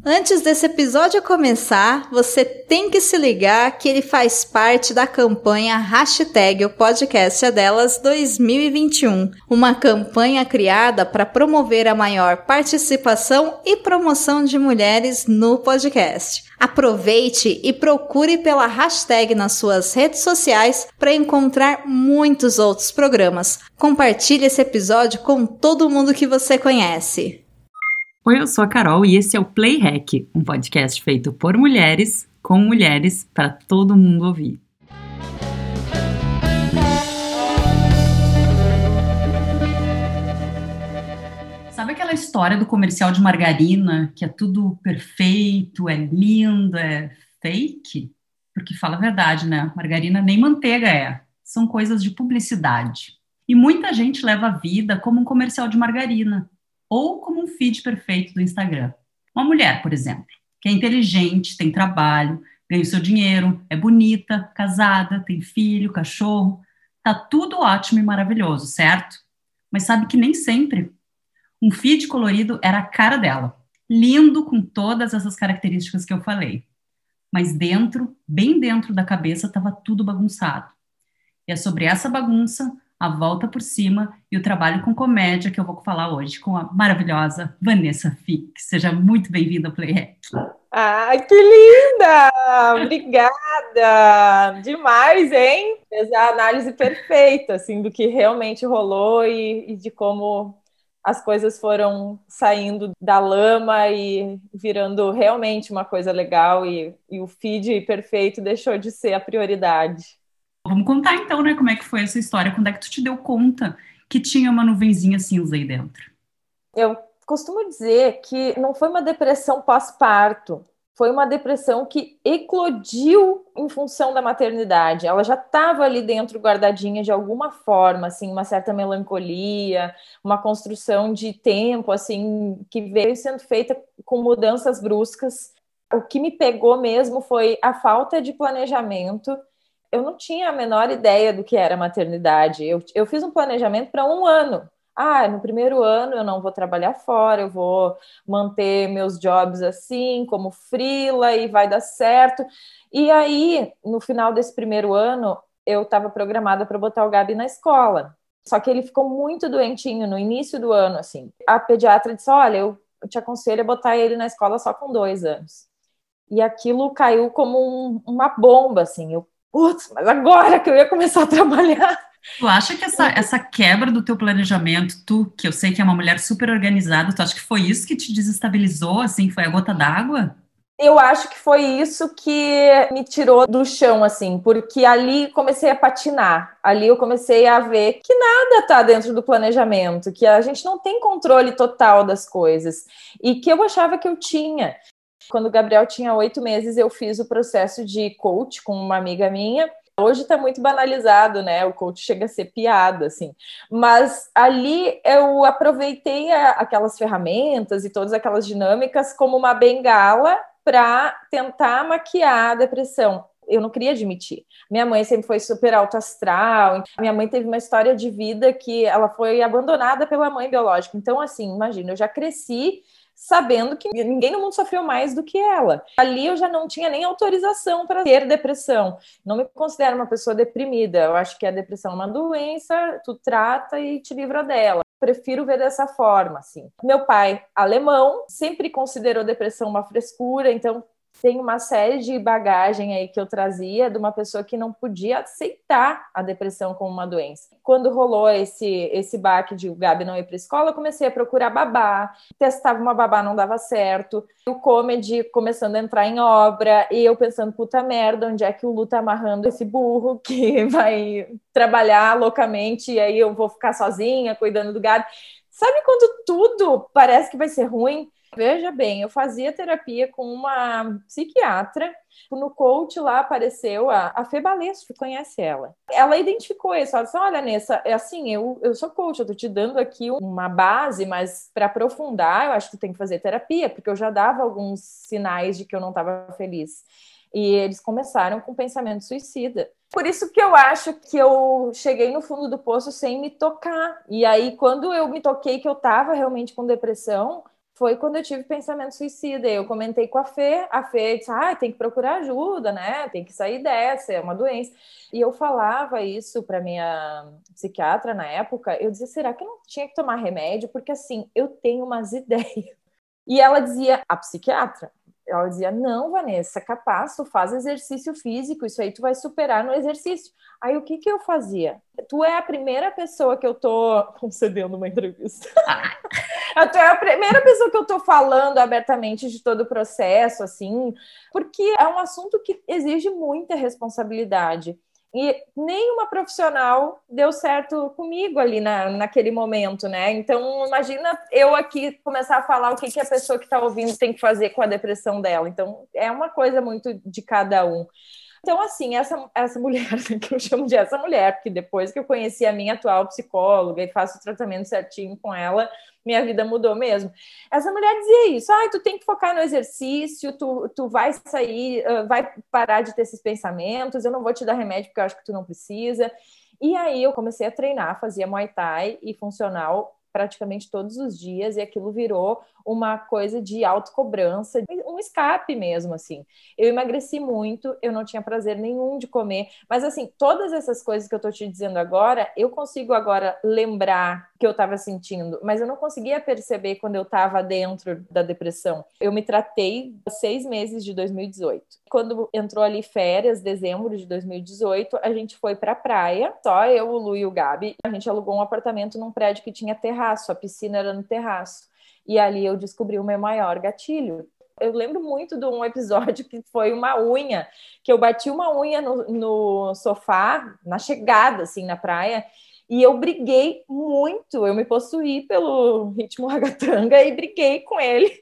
Antes desse episódio começar, você tem que se ligar que ele faz parte da campanha Hashtag o Podcast é Delas 2021, uma campanha criada para promover a maior participação e promoção de mulheres no podcast. Aproveite e procure pela hashtag nas suas redes sociais para encontrar muitos outros programas. Compartilhe esse episódio com todo mundo que você conhece. Oi, eu sou a Carol e esse é o Play Hack, um podcast feito por mulheres, com mulheres, para todo mundo ouvir. Sabe aquela história do comercial de margarina, que é tudo perfeito, é lindo, é fake? Porque fala a verdade, né? Margarina nem manteiga é. São coisas de publicidade. E muita gente leva a vida como um comercial de margarina, ou como um feed perfeito do Instagram. Uma mulher, por exemplo, que é inteligente, tem trabalho, ganha o seu dinheiro, é bonita, casada, tem filho, cachorro, tá tudo ótimo e maravilhoso, certo? Mas sabe que nem sempre. Um feed colorido era a cara dela, lindo com todas essas características que eu falei. Mas dentro, bem dentro da cabeça, estava tudo bagunçado. E é sobre essa bagunça, a volta por cima e o trabalho com comédia que eu vou falar hoje com a maravilhosa Vanessa Fick. Seja muito bem-vinda ao Play Hack. Ai, que linda! Obrigada! Demais, hein? Fez a análise perfeita, assim, do que realmente rolou e de como as coisas foram saindo da lama e virando realmente uma coisa legal e o feed perfeito deixou de ser a prioridade. Vamos contar então, né, como é que foi essa história, quando é que tu te deu conta que tinha uma nuvenzinha cinza aí dentro? Eu costumo dizer que não foi uma depressão pós-parto, foi uma depressão que eclodiu em função da maternidade. Ela já estava ali dentro guardadinha de alguma forma, assim, uma certa melancolia, uma construção de tempo, assim, que veio sendo feita com mudanças bruscas. O que me pegou mesmo foi a falta de planejamento. Eu não tinha a menor ideia do que era maternidade. Eu fiz um planejamento para 1 ano. No primeiro ano eu não vou trabalhar fora, eu vou manter meus jobs assim, como freela, e vai dar certo. E aí, no final desse primeiro ano, eu estava programada para botar o Gabi na escola. Só que ele ficou muito doentinho no início do ano, assim. A pediatra disse, olha, eu te aconselho a botar ele na escola só com 2 anos. E aquilo caiu como uma bomba, assim. Putz, mas agora que eu ia começar a trabalhar. Tu acha que essa quebra do teu planejamento, tu, que eu sei que é uma mulher super organizada, tu acha que foi isso que te desestabilizou, assim, foi a gota d'água? Eu acho que foi isso que me tirou do chão, assim, porque ali comecei a patinar, ali eu comecei a ver que nada tá dentro do planejamento, que a gente não tem controle total das coisas, e que eu achava que eu tinha. Quando o Gabriel tinha 8 meses, eu fiz o processo de coach com uma amiga minha. Hoje está muito banalizado, né? O coach chega a ser piada, assim. Mas ali eu aproveitei aquelas ferramentas e todas aquelas dinâmicas como uma bengala para tentar maquiar a depressão. Eu não queria admitir. Minha mãe sempre foi super alto astral. Minha mãe teve uma história de vida que ela foi abandonada pela mãe biológica. Então, assim, imagina, eu já cresci sabendo que ninguém no mundo sofreu mais do que ela. Ali eu já não tinha nem autorização para ter depressão. Não me considero uma pessoa deprimida. Eu acho que a depressão é uma doença, tu trata e te livra dela. Prefiro ver dessa forma, assim. Meu pai, alemão, sempre considerou depressão uma frescura, então tem uma série de bagagem aí que eu trazia de uma pessoa que não podia aceitar a depressão como uma doença. Quando rolou esse baque de o Gabi não ir para a escola, eu comecei a procurar babá, testava uma babá, não dava certo. O comedy começando a entrar em obra, e eu pensando, puta merda, onde é que o Lu tá amarrando esse burro que vai trabalhar loucamente e aí eu vou ficar sozinha cuidando do Gabi? Sabe quando tudo parece que vai ser ruim? Veja bem, eu fazia terapia com uma psiquiatra. No coach lá apareceu a Fê Balestro, conhece ela. Ela identificou isso, ela disse, olha, Nessa, é assim, eu sou coach, eu tô te dando aqui uma base, mas para aprofundar, eu acho que tu tem que fazer terapia, porque eu já dava alguns sinais de que eu não estava feliz. E eles começaram com pensamento suicida. Por isso que eu acho que eu cheguei no fundo do poço sem me tocar. E aí, quando eu me toquei que eu estava realmente com depressão, foi quando eu tive pensamento suicida. Eu comentei com a Fê disse, tem que procurar ajuda, né? Tem que sair dessa, é uma doença. E eu falava isso para minha psiquiatra na época, eu dizia, será que eu não tinha que tomar remédio? Porque assim, eu tenho umas ideias. E ela dizia, a psiquiatra, ela dizia, não, Vanessa, capaz, tu faz exercício físico, isso aí tu vai superar no exercício. Aí o que eu fazia? Tu é a primeira pessoa que eu tô concedendo uma entrevista. Tu é a primeira pessoa que eu tô falando abertamente de todo o processo, assim, porque é um assunto que exige muita responsabilidade. E nenhuma profissional deu certo comigo ali naquele momento, né? Então, imagina eu aqui começar a falar o que a pessoa que está ouvindo tem que fazer com a depressão dela. Então, é uma coisa muito de cada um. Então, assim, essa mulher, que eu chamo de essa mulher, porque depois que eu conheci a minha atual psicóloga e faço o tratamento certinho com ela, minha vida mudou mesmo. Essa mulher dizia isso, tu tem que focar no exercício, tu vai sair, vai parar de ter esses pensamentos, eu não vou te dar remédio porque eu acho que tu não precisa. E aí eu comecei a treinar, fazia Muay Thai e funcional praticamente todos os dias, e aquilo virou uma coisa de autocobrança, um escape mesmo, assim. Eu emagreci muito, eu não tinha prazer nenhum de comer, mas assim, todas essas coisas que eu tô te dizendo agora, eu consigo agora lembrar que eu tava sentindo, mas eu não conseguia perceber quando eu tava dentro da depressão. Eu me tratei 6 meses de 2018. Quando entrou ali férias, dezembro de 2018, a gente foi pra praia, só eu, o Lu e o Gabi. A gente alugou um apartamento num prédio que tinha terraço, a piscina era no terraço. E ali eu descobri o meu maior gatilho. Eu lembro muito de um episódio que foi uma unha, que eu bati uma unha no sofá, na chegada, assim, na praia, e eu briguei muito, eu me possuí pelo ritmo ragatanga e briguei com ele.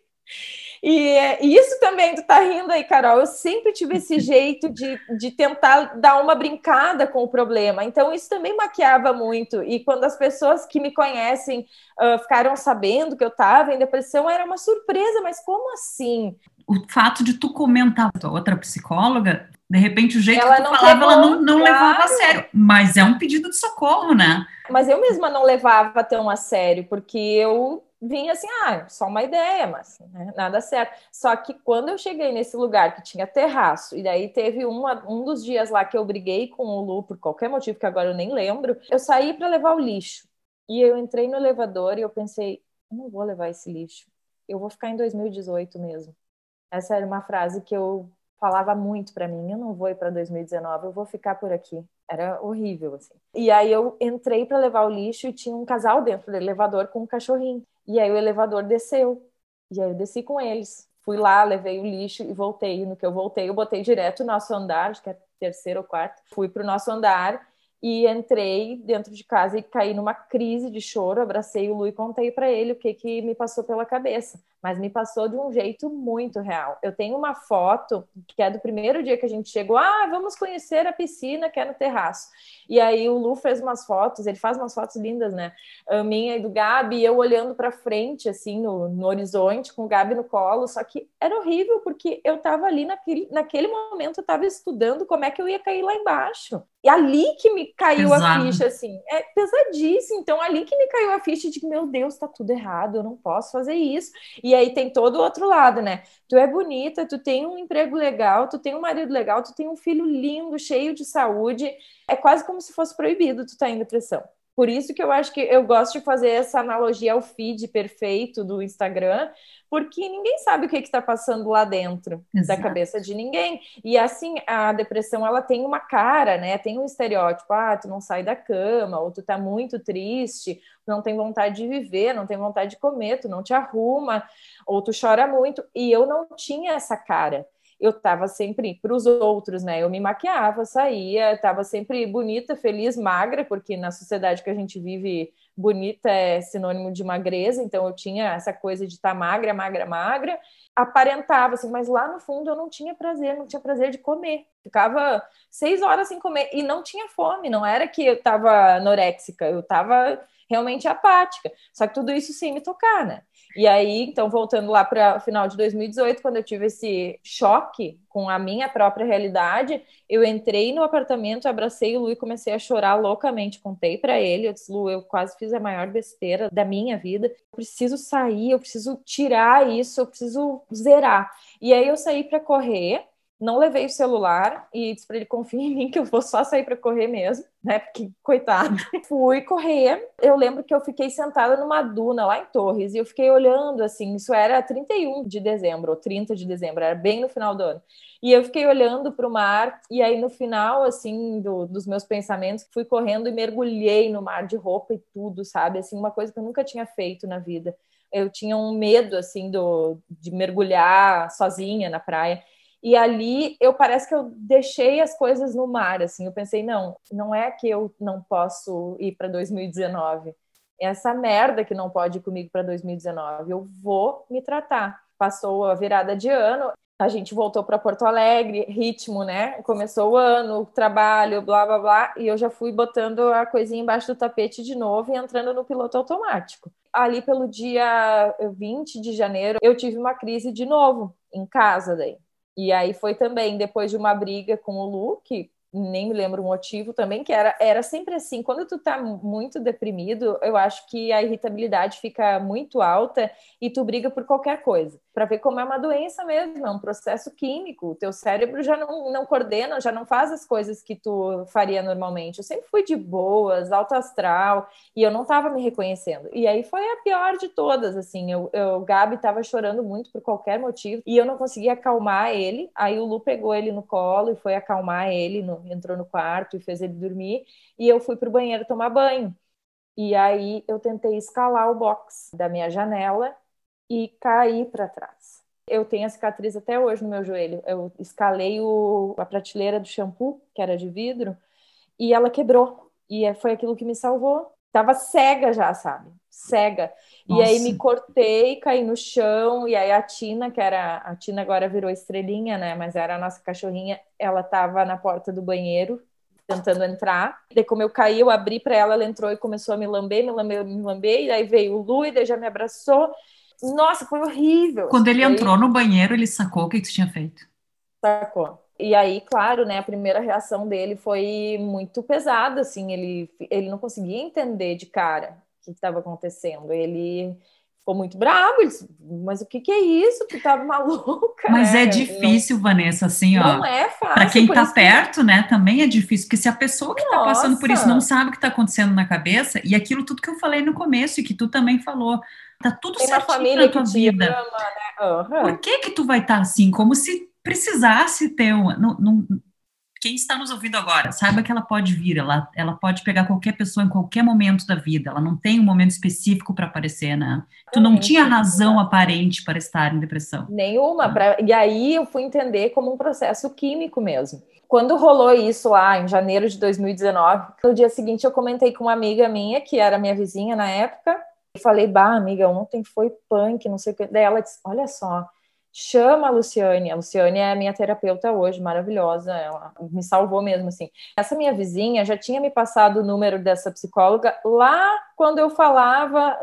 E isso também, tu tá rindo aí, Carol, eu sempre tive esse jeito de tentar dar uma brincada com o problema, então isso também maquiava muito, e quando as pessoas que me conhecem ficaram sabendo que eu tava em depressão, era uma surpresa, mas como assim? O fato de tu comentar com a outra psicóloga, de repente o jeito Ela que tu não falava, pegou, ela não levava a claro. sério, mas é um pedido de socorro, né? Mas eu mesma não levava tão a sério, porque eu vinha assim, só uma ideia, mas né, nada certo. Só que quando eu cheguei nesse lugar que tinha terraço, e daí teve um dos dias lá que eu briguei com o Lu por qualquer motivo, que agora eu nem lembro, eu saí para levar o lixo. E eu entrei no elevador e eu pensei, eu não vou levar esse lixo, eu vou ficar em 2018 mesmo. Essa era uma frase que eu falava muito para mim, eu não vou ir para 2019, eu vou ficar por aqui. Era horrível, assim. E aí eu entrei para levar o lixo e tinha um casal dentro do elevador com um cachorrinho. E aí o elevador desceu. E aí eu desci com eles. Fui lá, levei o lixo e voltei. E no que eu voltei, eu botei direto no nosso andar, acho que é terceiro ou quarto. Fui pro nosso andar e entrei dentro de casa e caí numa crise de choro, abracei o Lu e contei para ele o que me passou pela cabeça, mas me passou de um jeito muito real. Eu tenho uma foto que é do primeiro dia que a gente chegou, vamos conhecer a piscina que é no terraço. E aí o Lu fez umas fotos, ele faz umas fotos lindas, né? A minha e do Gabi, e eu olhando para frente, assim, no horizonte, com o Gabi no colo, só que era horrível, porque eu tava ali naquele momento, eu tava estudando como é que eu ia cair lá embaixo. E ali que me caiu a ficha, assim, é pesadíssimo. Então, ali que me caiu a ficha de que, meu Deus, tá tudo errado, eu não posso fazer isso. E aí tem todo o outro lado, né? Tu é bonita, tu tem um emprego legal, tu tem um marido legal, tu tem um filho lindo, cheio de saúde. É quase como se fosse proibido tu estar em depressão. Por isso que eu acho que eu gosto de fazer essa analogia ao feed perfeito do Instagram, porque ninguém sabe o que está passando lá dentro da cabeça de ninguém. E assim, a depressão, ela tem uma cara, né? Tem um estereótipo, tu não sai da cama, ou tu tá muito triste, não tem vontade de viver, não tem vontade de comer, tu não te arruma, ou tu chora muito. E eu não tinha essa cara. Eu estava sempre para os outros, né? Eu me maquiava, saía, estava sempre bonita, feliz, magra, porque na sociedade que a gente vive, bonita é sinônimo de magreza, então eu tinha essa coisa de estar magra, magra, magra, aparentava, assim, mas lá no fundo eu não tinha prazer de comer. Ficava 6 horas sem comer e não tinha fome, não era que eu estava anoréxica, eu estava realmente apática. Só que tudo isso sem me tocar, né? E aí, então, voltando lá para o final de 2018, quando eu tive esse choque com a minha própria realidade, eu entrei no apartamento, abracei o Lu e comecei a chorar loucamente. Contei para ele, eu disse, Lu, eu quase fiz a maior besteira da minha vida. Eu preciso sair, eu preciso tirar isso, eu preciso zerar. E aí eu saí para correr, não levei o celular e disse para ele, confia em mim que eu vou só sair para correr mesmo, né? Porque, coitado. Fui correr. Eu lembro que eu fiquei sentada numa duna lá em Torres e eu fiquei olhando, assim, isso era 31 de dezembro ou 30 de dezembro, era bem no final do ano. E eu fiquei olhando para o mar e aí no final, assim, dos meus pensamentos, fui correndo e mergulhei no mar de roupa e tudo, sabe? Assim, uma coisa que eu nunca tinha feito na vida. Eu tinha um medo, assim, de mergulhar sozinha na praia. E ali, parece que eu deixei as coisas no mar, assim. Eu pensei, não é que eu não posso ir para 2019. É essa merda que não pode ir comigo para 2019. Eu vou me tratar. Passou a virada de ano, a gente voltou para Porto Alegre, ritmo, né? Começou o ano, trabalho, blá, blá, blá. E eu já fui botando a coisinha embaixo do tapete de novo e entrando no piloto automático. Ali pelo dia 20 de janeiro, eu tive uma crise de novo, em casa daí. E aí foi também depois de uma briga com o Lu, que nem me lembro o motivo também, que era sempre assim, quando tu tá muito deprimido, eu acho que a irritabilidade fica muito alta e tu briga por qualquer coisa. Para ver como é uma doença mesmo, é um processo químico, o teu cérebro já não coordena, já não faz as coisas que tu faria normalmente. Eu sempre fui de boas, alto astral, e eu não estava me reconhecendo. E aí foi a pior de todas, assim, o Gabi estava chorando muito por qualquer motivo, e eu não conseguia acalmar ele, aí o Lu pegou ele no colo e foi acalmar ele, entrou no quarto e fez ele dormir, e eu fui pro banheiro tomar banho. E aí eu tentei escalar o box da minha janela e caí para trás. Eu tenho a cicatriz até hoje no meu joelho. Eu escalei a prateleira do shampoo, que era de vidro, e ela quebrou. E foi aquilo que me salvou. Tava cega já, sabe? Cega. Nossa. E aí me cortei, caí no chão, e aí a Tina, a Tina agora virou estrelinha, né? Mas era a nossa cachorrinha, ela tava na porta do banheiro, tentando entrar. Daí como eu caí, eu abri para ela, ela entrou e começou a me lamber, e aí veio o Lu, e daí já me abraçou. Nossa, foi horrível. Quando ele entrou no banheiro, ele sacou o que tu tinha feito. Sacou. E aí, claro, né, a primeira reação dele foi muito pesada, assim, ele não conseguia entender de cara o que estava acontecendo. Ele ficou muito bravo, ele disse, mas o que é isso? Tu tava maluca, Mas né? é difícil, Vanessa, assim, ó. Não é fácil. Para quem tá perto, né, também é difícil, porque se a pessoa que tá passando por isso não sabe o que tá acontecendo na cabeça, e aquilo tudo que eu falei no começo e que tu também falou, tá tudo certinho na tua vida. Ama, né? Por que tu vai estar assim? Como se precisasse ter quem está nos ouvindo agora, saiba que ela pode vir, ela pode pegar qualquer pessoa em qualquer momento da vida, ela não tem um momento específico para aparecer, né? Tu não tinha razão aparente para estar em depressão. Nenhuma. E aí eu fui entender como um processo químico mesmo. Quando rolou isso lá em janeiro de 2019, no dia seguinte eu comentei com uma amiga minha, que era minha vizinha na época, e falei, amiga, ontem foi punk, não sei o que. Daí ela disse, olha só, chama a Luciane é a minha terapeuta hoje, maravilhosa, ela me salvou mesmo, assim. Essa minha vizinha já tinha me passado o número dessa psicóloga lá quando eu falava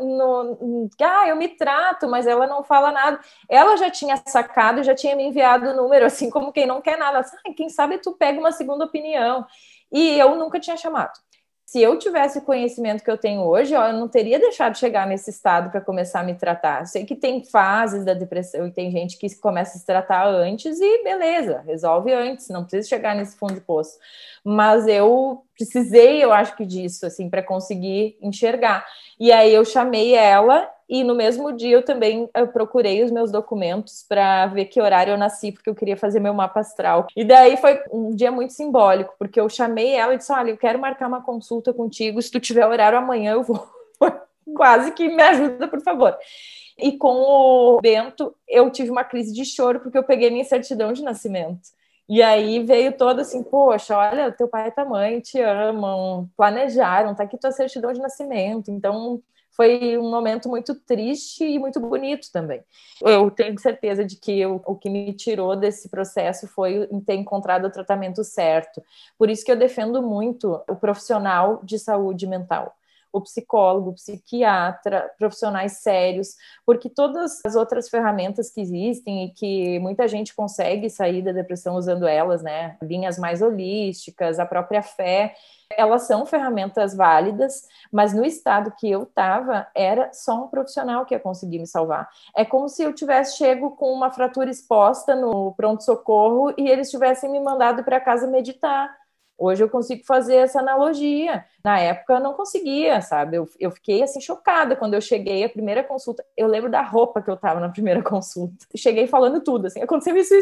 eu me trato, mas ela não fala nada. Ela já tinha sacado e já tinha me enviado o número, assim como quem não quer nada. Quem sabe tu pega uma segunda opinião. E eu nunca tinha chamado. Se eu tivesse o conhecimento que eu tenho hoje, eu não teria deixado de chegar nesse estado para começar a me tratar. Eu sei que tem fases da depressão e tem gente que começa a se tratar antes e beleza, resolve antes, não precisa chegar nesse fundo de poço. Mas eu precisei, eu acho que disso, assim, para conseguir enxergar. E aí eu chamei ela e no mesmo dia eu procurei os meus documentos para ver que horário eu nasci, porque eu queria fazer meu mapa astral. E daí foi um dia muito simbólico, porque eu chamei ela e disse, olha, eu quero marcar uma consulta contigo, se tu tiver horário amanhã eu vou. Quase que me ajuda, por favor. E com o Bento, eu tive uma crise de choro, porque eu peguei minha certidão de nascimento. E aí veio todo assim, poxa, olha, teu pai e tua mãe te amam, planejaram, tá aqui tua certidão de nascimento. Então, foi um momento muito triste e muito bonito também. Eu tenho certeza de que o que me tirou desse processo foi ter encontrado o tratamento certo. Por isso que eu defendo muito o profissional de saúde mental. o psicólogo, o psiquiatra, profissionais sérios, porque todas as outras ferramentas que existem e que muita gente consegue sair da depressão usando elas, né? Linhas mais holísticas, a própria fé, elas são ferramentas válidas, mas no estado que eu estava, era só um profissional que ia conseguir me salvar. É como se eu tivesse chego com uma fratura exposta no pronto-socorro e eles tivessem me mandado para casa meditar. Hoje eu consigo fazer essa analogia. Na época eu não conseguia, sabe? Eu fiquei assim chocada quando eu cheguei à primeira consulta. Eu lembro da roupa que eu tava na primeira consulta. Cheguei falando tudo, assim, aconteceu isso.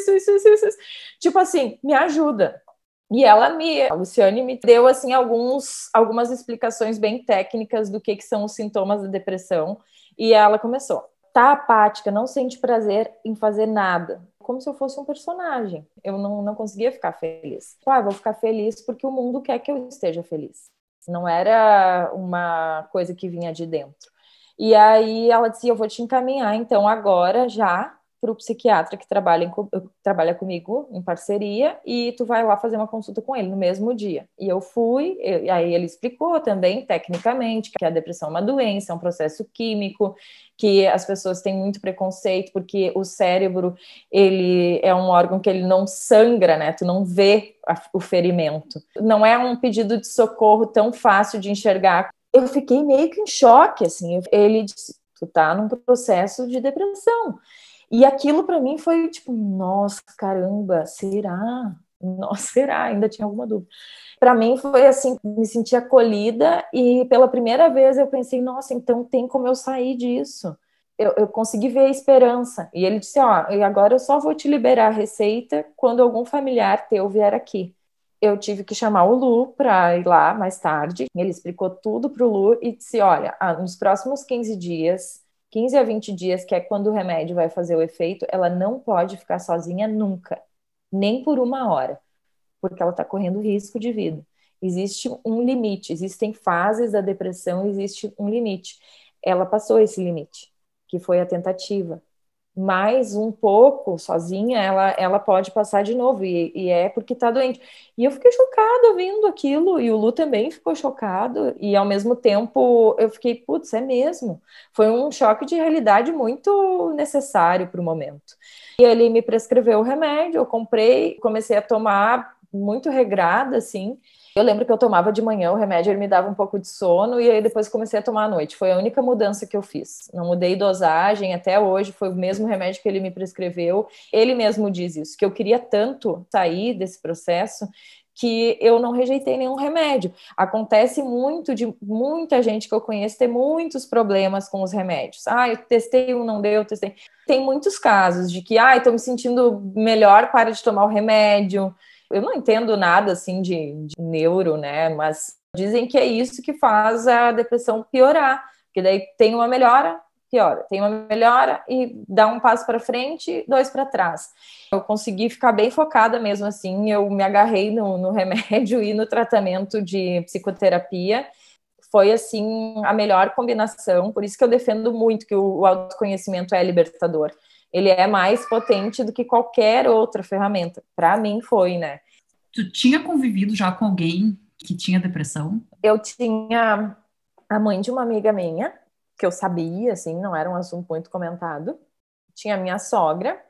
Tipo assim, me ajuda. E a Luciane me deu assim algumas explicações bem técnicas do que são os sintomas da depressão. E ela começou: tá apática, não sente prazer em fazer nada. Como se eu fosse um personagem. Eu não conseguia ficar feliz. Vou ficar feliz porque o mundo quer que eu esteja feliz. Não era uma coisa que vinha de dentro. E aí ela disse: eu vou te encaminhar então agora já para o psiquiatra que trabalha comigo em parceria, e tu vai lá fazer uma consulta com ele no mesmo dia. E eu fui, aí ele explicou também, tecnicamente, que a depressão é uma doença, é um processo químico, que as pessoas têm muito preconceito, porque o cérebro, ele é um órgão que ele não sangra, né? Tu não vê o ferimento. Não é um pedido de socorro tão fácil de enxergar. Eu fiquei meio que em choque, assim. Ele disse: tu tá num processo de depressão. E aquilo para mim foi tipo: nossa, caramba, será? Nossa, será? Ainda tinha alguma dúvida. Para mim foi assim, me senti acolhida, e pela primeira vez eu pensei: nossa, então tem como eu sair disso. Eu consegui ver a esperança. E ele disse: e agora eu só vou te liberar a receita quando algum familiar teu vier aqui. Eu tive que chamar o Lu para ir lá mais tarde. Ele explicou tudo para o Lu e disse: olha, nos próximos 15 dias, 15 a 20 dias, que é quando o remédio vai fazer o efeito, ela não pode ficar sozinha nunca, nem por uma hora, porque ela está correndo risco de vida. Existe um limite, existem fases da depressão, existe um limite. Ela passou esse limite, que foi a tentativa. Mais um pouco sozinha, ela pode passar de novo, e é porque está doente. E eu fiquei chocada ouvindo aquilo, e o Lu também ficou chocado, e ao mesmo tempo eu fiquei: putz, é mesmo. Foi um choque de realidade muito necessário para o momento. E ele me prescreveu o remédio, eu comprei, comecei a tomar muito regrada, assim. Eu lembro que eu tomava de manhã o remédio, ele me dava um pouco de sono, e aí depois comecei a tomar à noite. Foi a única mudança que eu fiz. Não mudei dosagem até hoje, foi o mesmo remédio que ele me prescreveu. Ele mesmo diz isso, que eu queria tanto sair desse processo que eu não rejeitei nenhum remédio. Acontece muito de muita gente que eu conheço ter muitos problemas com os remédios. Eu testei um, não deu, testei. Tem muitos casos de que, estou me sentindo melhor, para de tomar o remédio. Eu não entendo nada assim de neuro, né? Mas dizem que é isso que faz a depressão piorar, porque daí tem uma melhora, piora, tem uma melhora e dá um passo para frente, 2 para trás. Eu consegui ficar bem focada mesmo assim, eu me agarrei no remédio e no tratamento de psicoterapia. Foi assim a melhor combinação, por isso que eu defendo muito que o autoconhecimento é libertador. Ele é mais potente do que qualquer outra ferramenta. Para mim foi, né? Tu tinha convivido já com alguém que tinha depressão? Eu tinha a mãe de uma amiga minha, que eu sabia, assim, não era um assunto muito comentado. Tinha a minha sogra,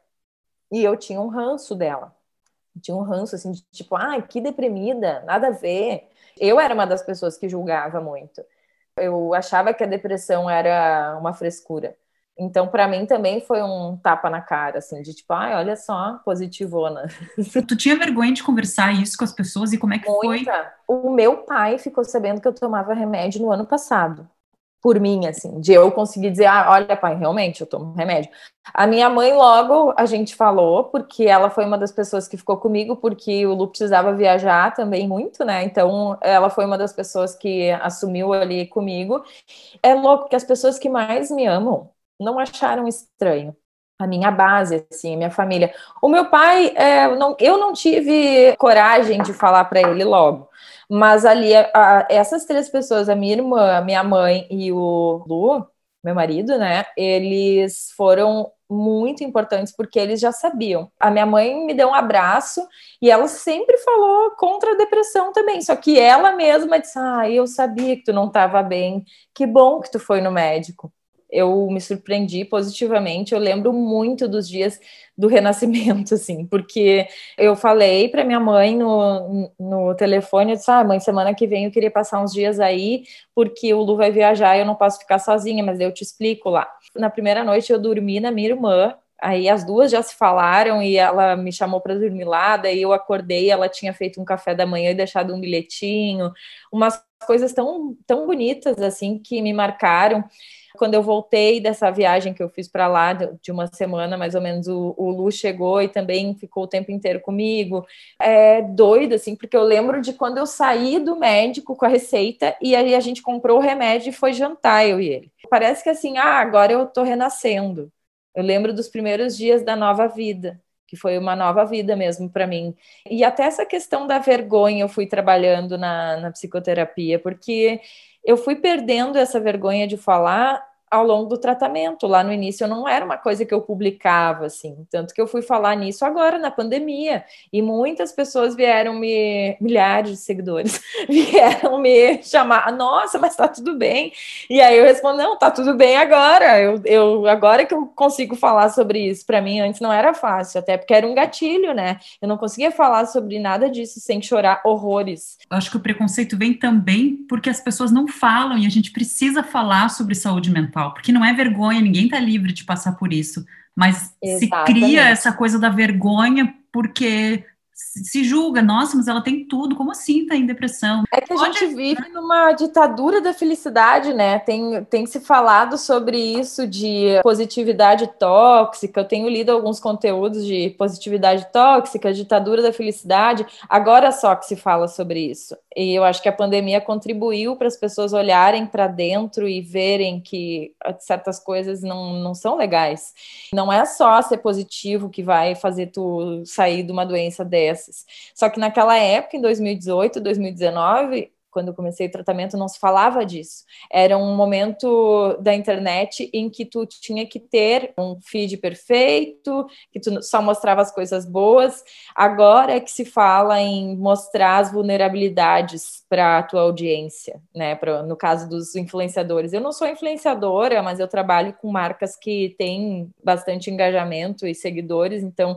e eu tinha um ranço dela. Tinha um ranço, assim, de tipo: que deprimida, nada a ver. Eu era uma das pessoas que julgava muito. Eu achava que a depressão era uma frescura. Então, para mim também foi um tapa na cara, assim, de tipo: olha só, positivona. Tu tinha vergonha de conversar isso com as pessoas, e como é que foi? Muita. O meu pai ficou sabendo que eu tomava remédio no ano passado. Por mim, assim, de eu conseguir dizer: olha, pai, realmente eu tomo remédio. A minha mãe, logo a gente falou, porque ela foi uma das pessoas que ficou comigo, porque o Lu precisava viajar também muito, né? Então, ela foi uma das pessoas que assumiu ali comigo. É louco que as pessoas que mais me amam não acharam estranho. A minha base, assim, a minha família. O meu pai, eu não tive coragem de falar para ele logo. Mas ali, essas 3 pessoas, a minha irmã, a minha mãe e o Lu, meu marido, né? Eles foram muito importantes, porque eles já sabiam. A minha mãe me deu um abraço e ela sempre falou contra a depressão também, só que ela mesma disse, eu sabia que tu não estava bem, que bom que tu foi no médico. Eu me surpreendi positivamente, eu lembro muito dos dias do renascimento, assim, porque eu falei para minha mãe no telefone, eu disse, mãe, semana que vem eu queria passar uns dias aí, porque o Lu vai viajar e eu não posso ficar sozinha, mas eu te explico lá. Na primeira noite eu dormi na minha irmã, aí as duas já se falaram e ela me chamou para dormir lá, daí eu acordei, ela tinha feito um café da manhã e deixado um bilhetinho, umas coisas tão, tão bonitas, assim, que me marcaram. Quando eu voltei dessa viagem que eu fiz para lá, de uma semana, mais ou menos, o Lu chegou e também ficou o tempo inteiro comigo. É doido, assim, porque eu lembro de quando eu saí do médico com a receita e aí a gente comprou o remédio e foi jantar, eu e ele. Parece que assim, agora eu tô renascendo. Eu lembro dos primeiros dias da nova vida, que foi uma nova vida mesmo para mim. E até essa questão da vergonha eu fui trabalhando na psicoterapia, porque eu fui perdendo essa vergonha de falar ao longo do tratamento. Lá no início não era uma coisa que eu publicava, assim, tanto que eu fui falar nisso agora na pandemia, e muitas pessoas milhares de seguidores, vieram me chamar, nossa, mas tá tudo bem? E aí eu respondo, não, tá tudo bem agora, agora que eu consigo falar sobre isso. Para mim antes não era fácil, até porque era um gatilho, né? Eu não conseguia falar sobre nada disso sem chorar horrores. Eu acho que o preconceito vem também porque as pessoas não falam e a gente precisa falar sobre saúde mental, porque não é vergonha, ninguém está livre de passar por isso, mas se cria essa coisa da vergonha porque se julga, nossa, mas ela tem tudo, como assim tá em depressão? É que a gente vive numa ditadura da felicidade, né? Tem se falado sobre isso de positividade tóxica, eu tenho lido alguns conteúdos de positividade tóxica, ditadura da felicidade, agora só que se fala sobre isso. E eu acho que a pandemia contribuiu para as pessoas olharem para dentro e verem que certas coisas não são legais. Não é só ser positivo que vai fazer tu sair de uma doença dessas. Só que naquela época, em 2018, 2019, quando eu comecei o tratamento, não se falava disso. Era um momento da internet em que tu tinha que ter um feed perfeito, que tu só mostrava as coisas boas. Agora é que se fala em mostrar as vulnerabilidades para a tua audiência, né? No caso dos influenciadores. Eu não sou influenciadora, mas eu trabalho com marcas que têm bastante engajamento e seguidores, então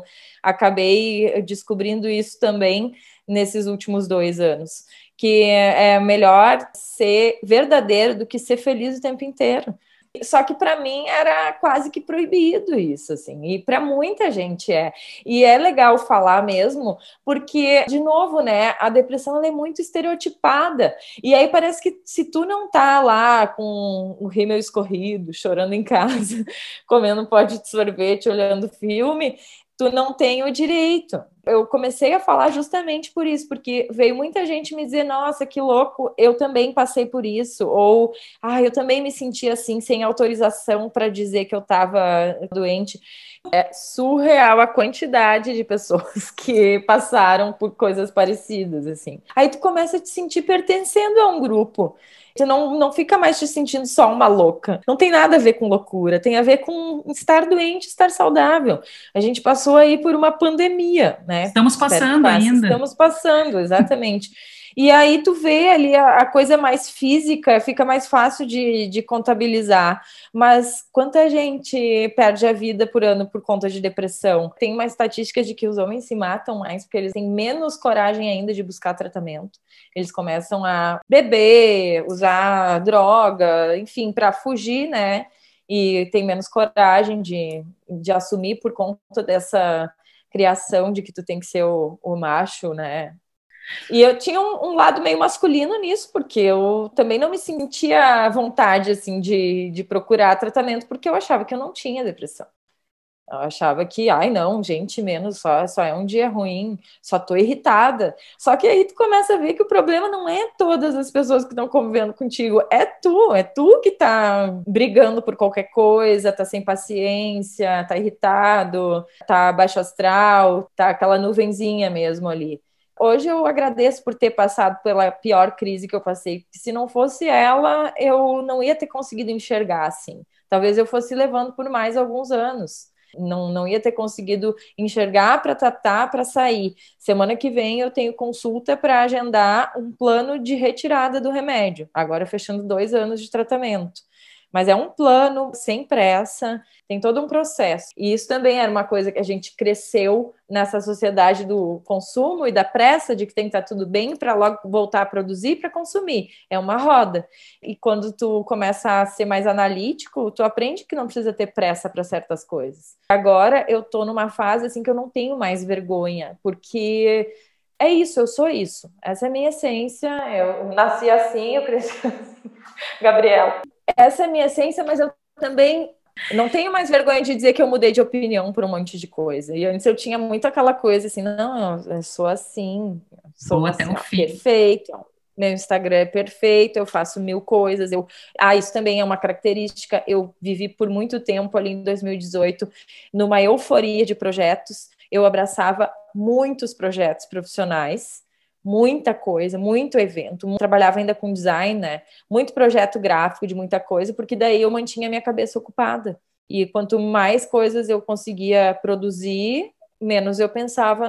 acabei descobrindo isso também nesses últimos 2 anos, que é melhor ser verdadeiro do que ser feliz o tempo inteiro. Só que para mim era quase que proibido isso, assim, e para muita gente é. E é legal falar mesmo, porque, de novo, né, a depressão ela é muito estereotipada. E aí parece que se tu não tá lá com o rímel escorrido, chorando em casa, comendo um pote de sorvete, olhando filme, tu não tem o direito. Eu comecei a falar justamente por isso, porque veio muita gente me dizer, nossa, que louco, eu também passei por isso, ou, eu também me senti assim, sem autorização para dizer que eu estava doente. É surreal a quantidade de pessoas que passaram por coisas parecidas, assim. Aí tu começa a te sentir pertencendo a um grupo. Tu não fica mais te sentindo só uma louca. Não tem nada a ver com loucura, tem a ver com estar doente, estar saudável. A gente passou aí por uma pandemia, né? Estamos passando ainda. Estamos passando, exatamente. E aí tu vê ali a coisa mais física, fica mais fácil de contabilizar. Mas quanta gente perde a vida por ano por conta de depressão? Tem uma estatística de que os homens se matam mais porque eles têm menos coragem ainda de buscar tratamento. Eles começam a beber, usar droga, enfim, para fugir, né? E tem menos coragem de assumir por conta dessa criação de que tu tem que ser o macho, né? E eu tinha um lado meio masculino nisso, porque eu também não me sentia à vontade, assim, de procurar tratamento, porque eu achava que eu não tinha depressão. Eu achava que, não, gente, menos, só é um dia ruim, só tô irritada. Só que aí tu começa a ver que o problema não é todas as pessoas que estão convivendo contigo, é tu que tá brigando por qualquer coisa, tá sem paciência, tá irritado, tá baixo astral, tá aquela nuvenzinha mesmo ali. Hoje eu agradeço por ter passado pela pior crise que eu passei, porque se não fosse ela, eu não ia ter conseguido enxergar assim. Talvez eu fosse levando por mais alguns anos. Não ia ter conseguido enxergar para tratar, para sair. Semana que vem eu tenho consulta para agendar um plano de retirada do remédio, agora fechando 2 anos de tratamento. Mas é um plano, sem pressa, tem todo um processo. E isso também era uma coisa que a gente cresceu nessa sociedade do consumo e da pressa de que tem que estar tudo bem para logo voltar a produzir para consumir. É uma roda. E quando tu começa a ser mais analítico, tu aprende que não precisa ter pressa para certas coisas. Agora eu tô numa fase assim que eu não tenho mais vergonha, porque é isso, eu sou isso. Essa é a minha essência. Eu nasci assim, eu cresci assim. Gabriel. Essa é a minha essência, mas eu também não tenho mais vergonha de dizer que eu mudei de opinião por um monte de coisa. E antes eu tinha muito aquela coisa assim, não, eu sou assim, sou até o fim. perfeito, meu Instagram é perfeito, eu faço 1000 coisas. Isso também é uma característica. Eu vivi por muito tempo ali em 2018 numa euforia de projetos. Eu abraçava muitos projetos profissionais, muita coisa, muito evento, trabalhava ainda com design, né? Muito projeto gráfico de muita coisa, porque daí eu mantinha a minha cabeça ocupada. E quanto mais coisas eu conseguia produzir, menos eu pensava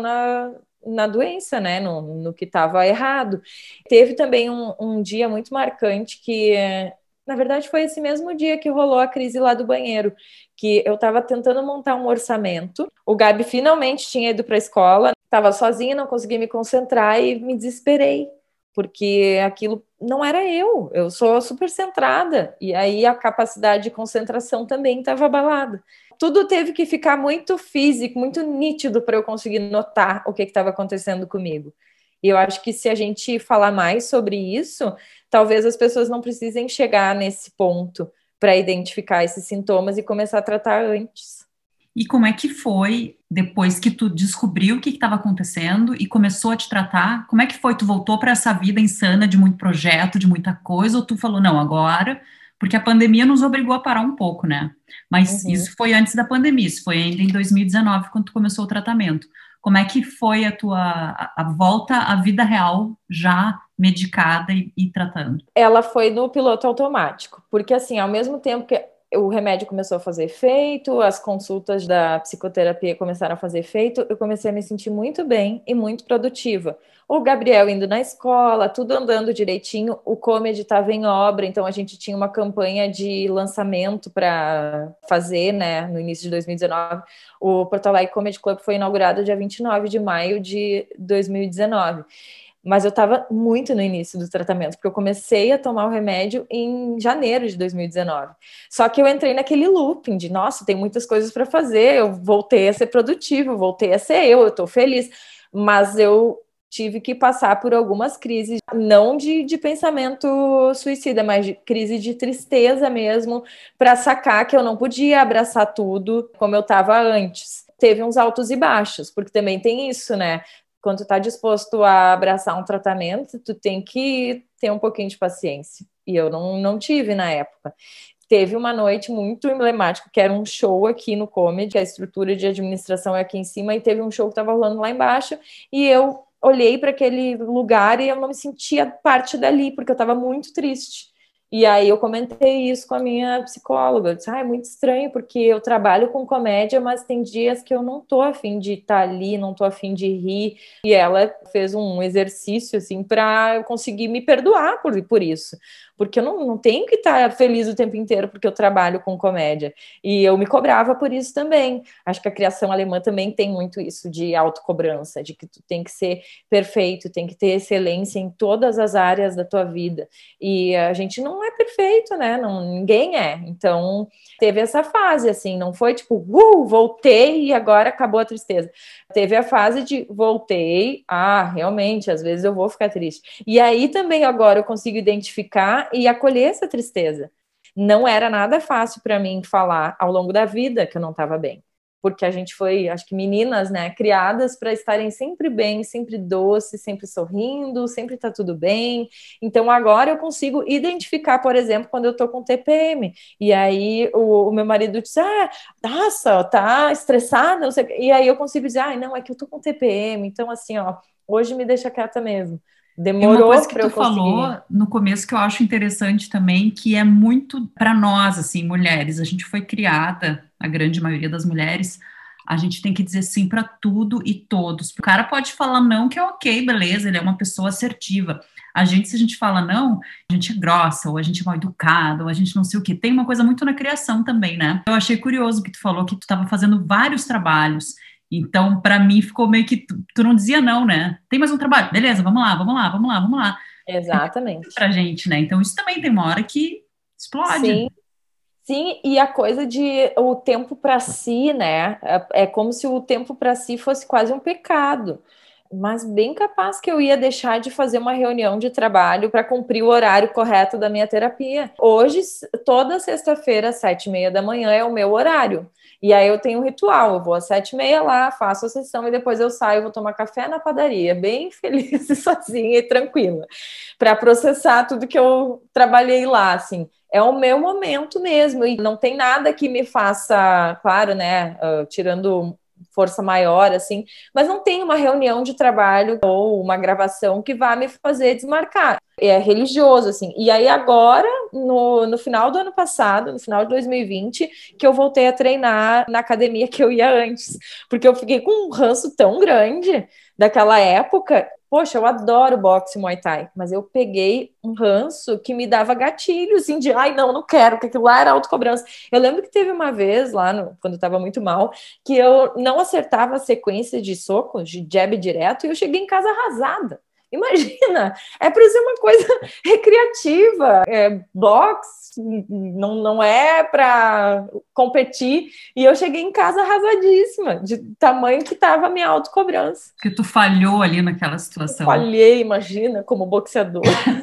na doença, né? No que estava errado. Teve também um dia muito marcante que, na verdade, foi esse mesmo dia que rolou a crise lá do banheiro, que eu estava tentando montar um orçamento. O Gabi finalmente tinha ido para a escola, estava sozinha, não conseguia me concentrar e me desesperei, porque aquilo não era eu sou super centrada, e aí a capacidade de concentração também estava abalada. Tudo teve que ficar muito físico, muito nítido para eu conseguir notar o que estava acontecendo comigo. E eu acho que se a gente falar mais sobre isso, talvez as pessoas não precisem chegar nesse ponto para identificar esses sintomas e começar a tratar antes. E como é que foi, depois que tu descobriu o que estava acontecendo e começou a te tratar, como é que foi? Tu voltou para essa vida insana de muito projeto, de muita coisa, ou tu falou, não, agora, porque a pandemia nos obrigou a parar um pouco, né? Mas isso foi antes da pandemia, isso foi ainda em 2019, quando tu começou o tratamento. Como é que foi a volta à vida real, já medicada e tratando? Ela foi no piloto automático, porque assim, ao mesmo tempo que o remédio começou a fazer efeito, as consultas da psicoterapia começaram a fazer efeito, eu comecei a me sentir muito bem e muito produtiva. O Gabriel indo na escola, tudo andando direitinho, o Comedy estava em obra, então a gente tinha uma campanha de lançamento para fazer, né, no início de 2019. O Porto Alegre Comedy Club foi inaugurado dia 29 de maio de 2019. Mas eu estava muito no início do tratamento, porque eu comecei a tomar o remédio em janeiro de 2019. Só que eu entrei naquele looping de, nossa, tem muitas coisas para fazer, eu voltei a ser produtivo, voltei a ser eu estou feliz. Mas eu tive que passar por algumas crises, não de pensamento suicida, mas de crise de tristeza mesmo, para sacar que eu não podia abraçar tudo como eu estava antes. Teve uns altos e baixos, porque também tem isso, né? Quando tu está disposto a abraçar um tratamento, tu tem que ter um pouquinho de paciência. E eu não tive na época. Teve uma noite muito emblemática, que era um show aqui no Comedy, que a estrutura de administração é aqui em cima, e teve um show que estava rolando lá embaixo, e eu olhei para aquele lugar e eu não me sentia parte dali, porque eu estava muito triste. E aí eu comentei isso com a minha psicóloga. Eu disse, é muito estranho, porque eu trabalho com comédia, mas tem dias que eu não tô afim de estar ali, não tô afim de rir. E ela fez um exercício, assim, para eu conseguir me perdoar por isso. Porque eu não tenho que estar feliz o tempo inteiro porque eu trabalho com comédia. E eu me cobrava por isso também. Acho que a criação alemã também tem muito isso de autocobrança, de que tu tem que ser perfeito, tem que ter excelência em todas as áreas da tua vida. E a gente não é perfeito, né? Ninguém é. Então, teve essa fase, assim, não foi tipo, voltei e agora acabou a tristeza. Teve a fase de voltei, realmente, às vezes eu vou ficar triste. E aí também agora eu consigo identificar e acolher essa tristeza. Não era nada fácil para mim falar ao longo da vida que eu não estava bem. Porque a gente foi, acho que meninas, né, criadas para estarem sempre bem, sempre doces, sempre sorrindo, sempre tá tudo bem. Então agora eu consigo identificar, por exemplo, quando eu tô com TPM. E aí o meu marido diz, nossa, tá estressada, não sei. E aí eu consigo dizer, não, é que eu tô com TPM, então assim, ó, hoje me deixa quieta mesmo. Tem uma coisa Demorou que para tu eu conseguir. falou no começo que eu acho interessante também, que é muito para nós, assim, mulheres. A gente foi criada, a grande maioria das mulheres, a gente tem que dizer sim para tudo e todos. O cara pode falar não, que é ok, beleza, ele é uma pessoa assertiva. A gente, se a gente fala não, a gente é grossa, ou a gente é mal educada, ou a gente não sei o quê. Tem uma coisa muito na criação também, né? Eu achei curioso que tu falou que tu estava fazendo vários trabalhos. Então, para mim, ficou meio que tu não dizia não, né? Tem mais um trabalho? Beleza, vamos lá, vamos lá, vamos lá, vamos lá. Exatamente. Pra gente, né? Então, isso também tem uma hora que explode. Sim, sim, e a coisa de o tempo para si, né? É como se o tempo para si fosse quase um pecado. Mas bem capaz que eu ia deixar de fazer uma reunião de trabalho para cumprir o horário correto da minha terapia. Hoje, toda sexta-feira, às 7:30 da manhã, é o meu horário. E aí eu tenho um ritual, eu vou às 7:30 lá, faço a sessão e depois eu saio, vou tomar café na padaria, bem feliz e sozinha e tranquila, para processar tudo que eu trabalhei lá, assim. É o meu momento mesmo, e não tem nada que me faça, claro, né, tirando força maior, assim, mas não tem uma reunião de trabalho ou uma gravação que vá me fazer desmarcar. É religioso, assim. E aí agora, no final do ano passado, no final de 2020, que eu voltei a treinar na academia que eu ia antes, porque eu fiquei com um ranço tão grande daquela época. Poxa, eu adoro boxe e Muay Thai, mas eu peguei um ranço que me dava gatilho, assim, de ai, não, não quero, porque aquilo lá era autocobrança. Eu lembro que teve uma vez lá, quando eu tava muito mal, que eu não acertava a sequência de socos, de jab direto, e eu cheguei em casa arrasada. Imagina, é para ser uma coisa recreativa, boxe não é para competir, e eu cheguei em casa arrasadíssima, de tamanho que estava a minha autocobrança. Porque tu falhou ali naquela situação. Falhei, imagina, como boxeador.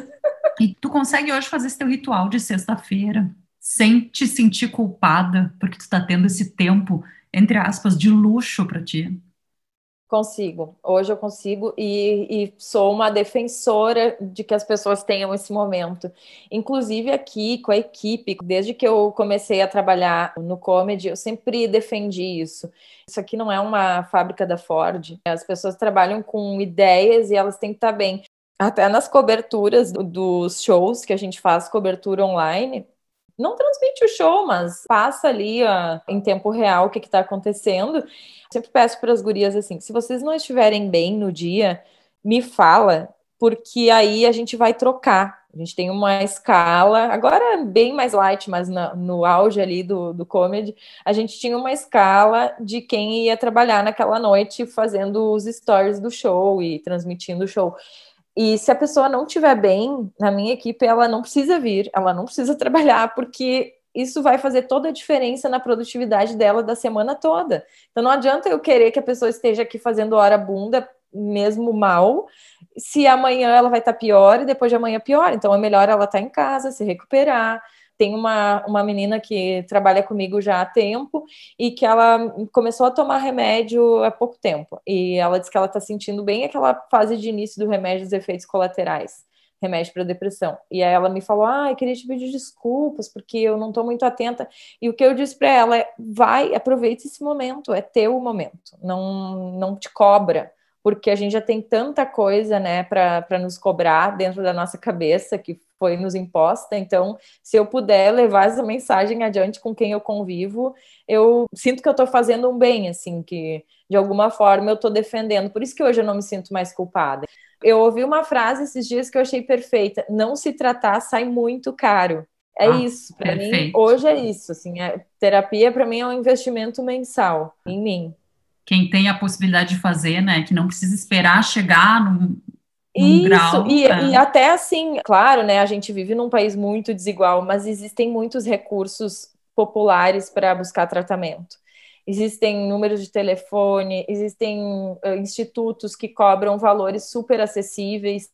E tu consegue hoje fazer esse teu ritual de sexta-feira sem te sentir culpada, porque tu tá tendo esse tempo, entre aspas, de luxo para ti. Consigo, hoje eu consigo e sou uma defensora de que as pessoas tenham esse momento. Inclusive aqui com a equipe, desde que eu comecei a trabalhar no comedy, eu sempre defendi isso. Isso aqui não é uma fábrica da Ford. As pessoas trabalham com ideias e elas têm que estar bem. Até nas coberturas dos shows que a gente faz, cobertura online, não transmite o show, mas passa ali em tempo real o que está acontecendo. Sempre peço para as gurias assim, se vocês não estiverem bem no dia, me fala, porque aí a gente vai trocar. A gente tem uma escala, agora é bem mais light, mas no auge ali do comedy, a gente tinha uma escala de quem ia trabalhar naquela noite fazendo os stories do show e transmitindo o show. E se a pessoa não estiver bem na minha equipe, ela não precisa vir, ela não precisa trabalhar, porque isso vai fazer toda a diferença na produtividade dela da semana toda. Então não adianta eu querer que a pessoa esteja aqui fazendo hora bunda, mesmo mal, se amanhã ela vai estar pior e depois de amanhã pior. Então é melhor ela estar em casa, se recuperar. Tem uma menina que trabalha comigo já há tempo e que ela começou a tomar remédio há pouco tempo. E ela disse que ela está sentindo bem aquela fase de início do remédio, dos efeitos colaterais, remédio para depressão. E aí ela me falou, eu queria te pedir desculpas, porque eu não estou muito atenta. E o que eu disse para ela é, aproveite esse momento, é teu momento, não te cobra, porque a gente já tem tanta coisa, né, para nos cobrar dentro da nossa cabeça, que foi nos imposta. Então, se eu puder levar essa mensagem adiante com quem eu convivo, eu sinto que eu estou fazendo um bem, assim, que de alguma forma eu estou defendendo. Por isso que hoje eu não me sinto mais culpada. Eu ouvi uma frase esses dias que eu achei perfeita: não se tratar sai muito caro. É isso, para mim, Perfeito. hoje é isso, assim, terapia para mim é um investimento mensal em mim. Quem tem a possibilidade de fazer, né, que não precisa esperar chegar num Isso, grau. e até assim, claro, né, a gente vive num país muito desigual, mas existem muitos recursos populares para buscar tratamento. Existem números de telefone, existem institutos que cobram valores super acessíveis,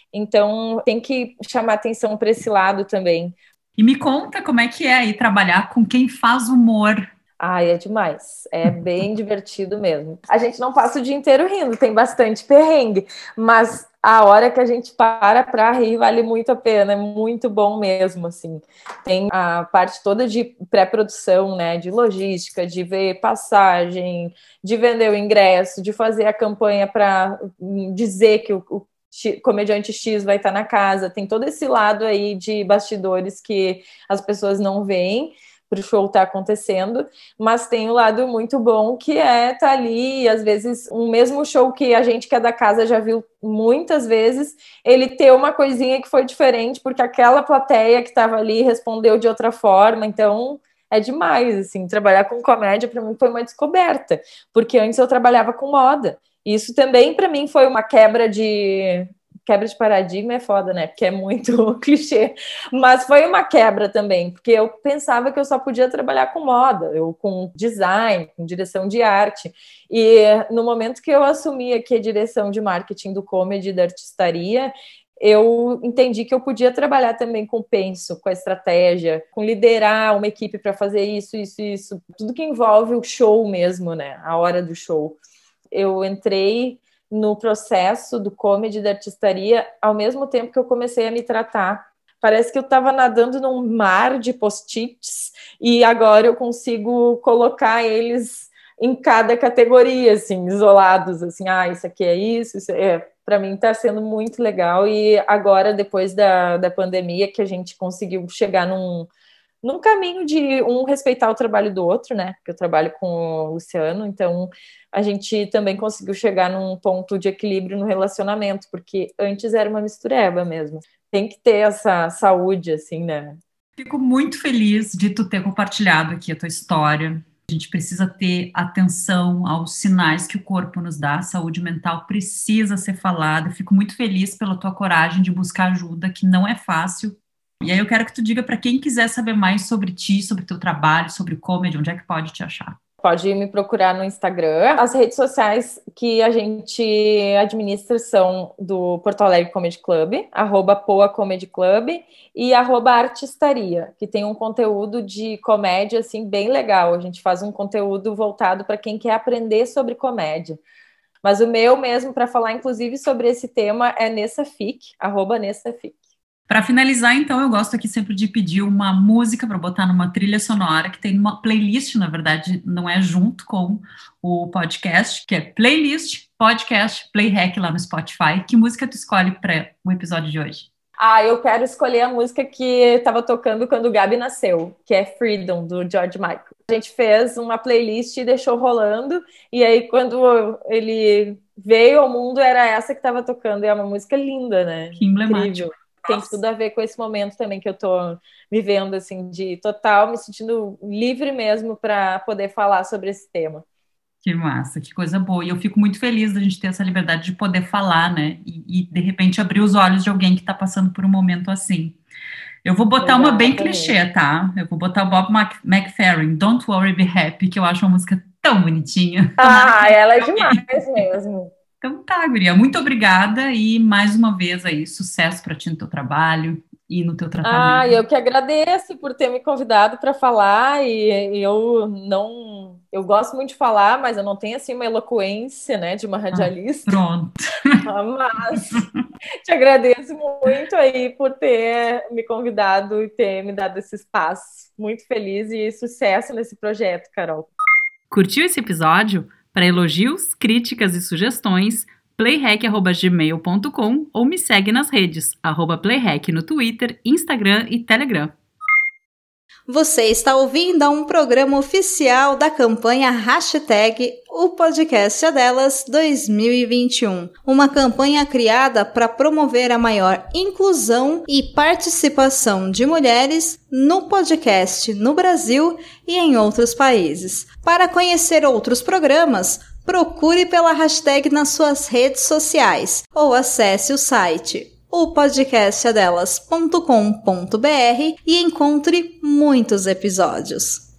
então tem que chamar atenção para esse lado também. E me conta como é que é aí trabalhar com quem faz humor. Ai, é demais. É bem divertido mesmo. A gente não passa o dia inteiro rindo, tem bastante perrengue, mas a hora que a gente para rir vale muito a pena, é muito bom mesmo, assim. Tem a parte toda de pré-produção, né, de logística, de ver passagem, de vender o ingresso, de fazer a campanha para dizer que comediante X vai estar na casa, tem todo esse lado aí de bastidores que as pessoas não veem para o show estar acontecendo, mas tem um lado muito bom que é estar ali, e às vezes um mesmo show que a gente que é da casa já viu muitas vezes, ele ter uma coisinha que foi diferente, porque aquela plateia que estava ali respondeu de outra forma, então é demais, assim, trabalhar com comédia para mim foi uma descoberta, porque antes eu trabalhava com moda. Isso também para mim foi uma quebra de paradigma, é foda, né? Porque é muito clichê, mas foi uma quebra também, porque eu pensava que eu só podia trabalhar com moda, eu com design, com direção de arte, e no momento que eu assumi aqui a direção de marketing do comedy, da artistaria, eu entendi que eu podia trabalhar também com penso, com a estratégia, com liderar uma equipe para fazer isso, tudo que envolve o show mesmo, né? A hora do show. Eu entrei no processo do comedy, da artistaria, ao mesmo tempo que eu comecei a me tratar. Parece que eu estava nadando num mar de post-its e agora eu consigo colocar eles em cada categoria, assim, isolados, assim, isso aqui é isso é... Para mim está sendo muito legal, e agora, depois da pandemia, que a gente conseguiu chegar num caminho de um respeitar o trabalho do outro, né? Porque eu trabalho com o Luciano, então a gente também conseguiu chegar num ponto de equilíbrio no relacionamento, porque antes era uma mistureba mesmo. Tem que ter essa saúde, assim, né? Fico muito feliz de tu ter compartilhado aqui a tua história. A gente precisa ter atenção aos sinais que o corpo nos dá, a saúde mental precisa ser falada. Fico muito feliz pela tua coragem de buscar ajuda, que não é fácil. E aí eu quero que tu diga para quem quiser saber mais sobre ti, sobre teu trabalho, sobre o comedy, onde é que pode te achar? Pode me procurar no Instagram. As redes sociais que a gente administra são do Porto Alegre Comedy Club, @Poa Comedy Club e @Artistaria, que tem um conteúdo de comédia assim bem legal. A gente faz um conteúdo voltado para quem quer aprender sobre comédia. Mas o meu mesmo, para falar inclusive sobre esse tema, é Nessafic, @Nessafic. Para finalizar, então, eu gosto aqui sempre de pedir uma música para botar numa trilha sonora, que tem uma playlist, na verdade, não é junto com o podcast, que é playlist, podcast, Playhack lá no Spotify. Que música tu escolhe para o episódio de hoje? Eu quero escolher a música que estava tocando quando o Gabi nasceu, que é Freedom, do George Michael. A gente fez uma playlist e deixou rolando, e aí quando ele veio ao mundo, era essa que estava tocando, e é uma música linda, né? Que emblemático. Incrível. Tem tudo a ver com esse momento também que eu tô vivendo, assim, de total, me sentindo livre mesmo para poder falar sobre esse tema. Que massa, que coisa boa. E eu fico muito feliz da gente ter essa liberdade de poder falar, né? E de repente abrir os olhos de alguém que está passando por um momento assim. Eu vou botar uma bem clichê, tá? Eu vou botar o Bob McFerrin, Don't Worry, Be Happy, que eu acho uma música tão bonitinha. Ela é demais mesmo. Então tá, guria, muito obrigada e mais uma vez aí, sucesso para ti no teu trabalho e no teu tratamento. Eu que agradeço por ter me convidado para falar, e eu gosto muito de falar, mas eu não tenho assim uma eloquência, né, de uma radialista. Pronto. Mas te agradeço muito aí por ter me convidado e ter me dado esse espaço. Muito feliz e sucesso nesse projeto, Carol. Curtiu esse episódio? Para elogios, críticas e sugestões, playhack@gmail.com ou me segue nas redes, @playhack no Twitter, Instagram e Telegram. Você está ouvindo a um programa oficial da campanha hashtag O Podcast é Delas 2021, uma campanha criada para promover a maior inclusão e participação de mulheres no podcast no Brasil e em outros países. Para conhecer outros programas, procure pela hashtag nas suas redes sociais ou acesse o site opodcastadelas.com.br e encontre muitos episódios.